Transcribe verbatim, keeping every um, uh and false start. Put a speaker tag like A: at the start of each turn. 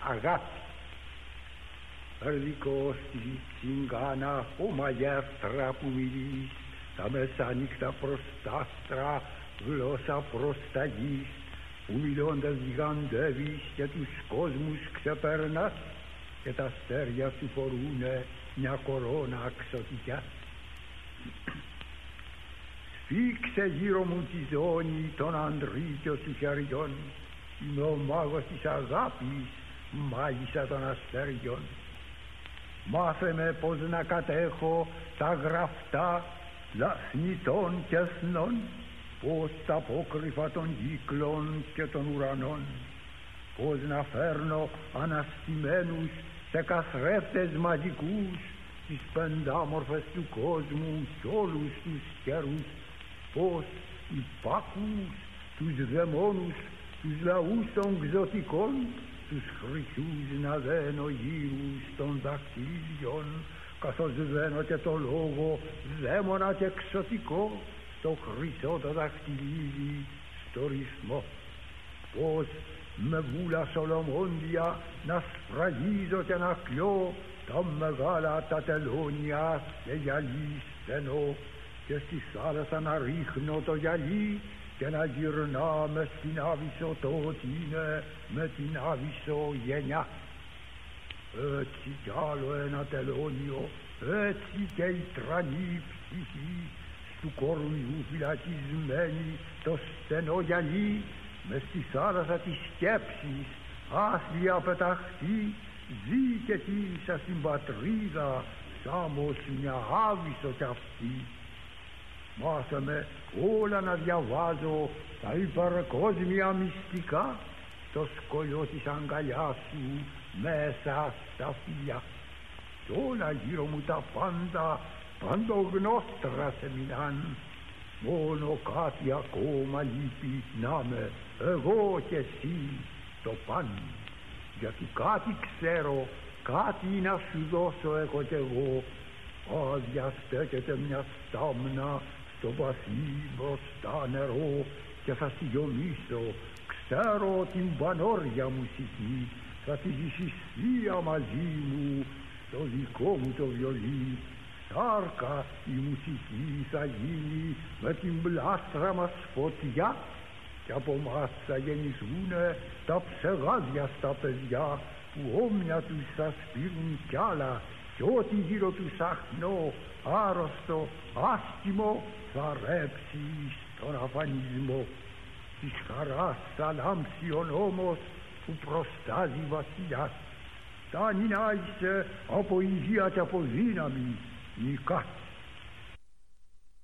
A: αγάπη. Περδικός της τσιγκάνα ο μαγεύτρα που μιλείς, τα μεσάνυχτα προς τ' άστρα, γλώσσα προς τα γης, που μιλώντας γιγαντεύεις και τους κόσμους ξεπέρνας και τα αστέρια σου φορούνε μια κορώνα ξωτικιά. Σφίξε γύρω μου τη ζώνη των αντρίκιο σου χεριών, είμαι ο μάγος της αγάπης, μάγισσα των αστέριων. Μάθε με πως να κατέχω τα γραφτά λαθνητών και εθνών, πως τα απόκρυφα των κύκλων και των ουρανών, πως να φέρνω αναστημένους σε καθρέφτες μαγικούς τις πεντάμορφες του κόσμου κι όλους τους καιρούς, πως υπάκους τους δαιμόνους, τους λαούς των ξωτικών, τους χρυσούς να δένω γύρους των δακτύλιων, καθώς δένω και το λόγο δαίμονα και εξωτικό, στο χρυσό το δαχτυλίδι, στο ρυθμό. Πως με βούλα Σολομόντια να σφραγίζω και να κλιώ τα μεγάλα τα τελώνια σε γυαλί στενό, και στη θάλασσα να ρίχνω το γυαλί και να γυρνά με στην Άβυσσο το ότι είναι με την Άβυσσο γενιά. Έτσι κι άλλο ένα τελώνιο, έτσι και η τρανή ψυχή, του κορμιού φυλακισμένη το στενό γυαλί, μες στη θάλασσα της σκέψης άθλια πεταχτεί, ζει και τίσα στην πατρίδα σάμος μια Άβυσσο κι αυτή. Μάθε με όλα να διαβάζω τα υπερκόσμια μυστικά, το σκολιό της αγκαλιάς σου μέσα στα φιλιά, κι όλα γύρω μου τα πάντα παντογνώστρα σε μιλάν. Μόνο κάτι ακόμα λείπει να με εγώ και εσύ το παν, γιατί κάτι ξέρω, κάτι να σου δώσω εγώ κι εγώ. Άδεια στέκεται μια στάμνα στο βαθύ μπροστά νερό και θα στη γιομίσω, ξέρω την πανόρια μουσική, θα τη ζήσεις θεία μαζί μου στο δικό μου το βιολί. Σάρκα η μουσική θα γίνει με την πλάστρα μας φωτιά, και από μας θα γεννηθούνε τα ψεγάδια στα παιδιά, που όμοια τους θα σπείρουν κι άλλα, κι ό,τι γύρω τους αχνό, άρρωστο, άσχημο θα ρέψει στον αφανισμό. Της χαράς θα λάμψει ο νόμος που προστάζει βασιλιάς. Φτάνει να είσαι από υγεία και από δύναμη, νικάς.